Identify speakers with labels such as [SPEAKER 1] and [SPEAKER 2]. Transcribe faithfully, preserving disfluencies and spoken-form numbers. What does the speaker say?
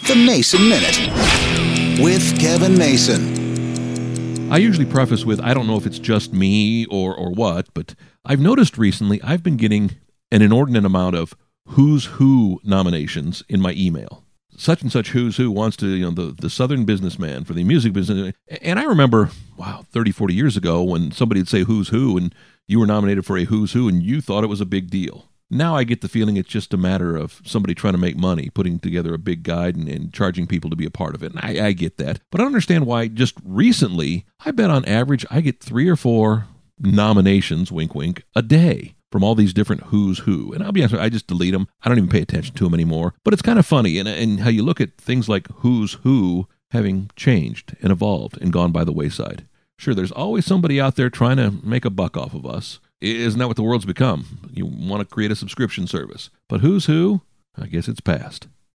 [SPEAKER 1] The Mason Minute with Kevin Mason.
[SPEAKER 2] I usually preface with, I don't know if it's just me or, or what, but I've noticed recently I've been getting an inordinate amount of who's who nominations in my email. Such and such who's who wants to, you know, the, the Southern businessman for the music business. And I remember, wow, thirty, forty years ago when somebody would say who's who and you were nominated for a who's who and you thought it was a big deal. Now I get the feeling it's just a matter of somebody trying to make money, putting together a big guide and, and charging people to be a part of it. And I, I get that. But I don't understand why just recently, I bet on average I get three or four nominations, wink, wink, a day from all these different who's who. And I'll be honest, I just delete them. I don't even pay attention to them anymore. But it's kind of funny. And, and how you look at things like who's who having changed and evolved and gone by the wayside. Sure, there's always somebody out there trying to make a buck off of us. Isn't that what the world's become? You want to create a subscription service. But who's who? I guess it's past.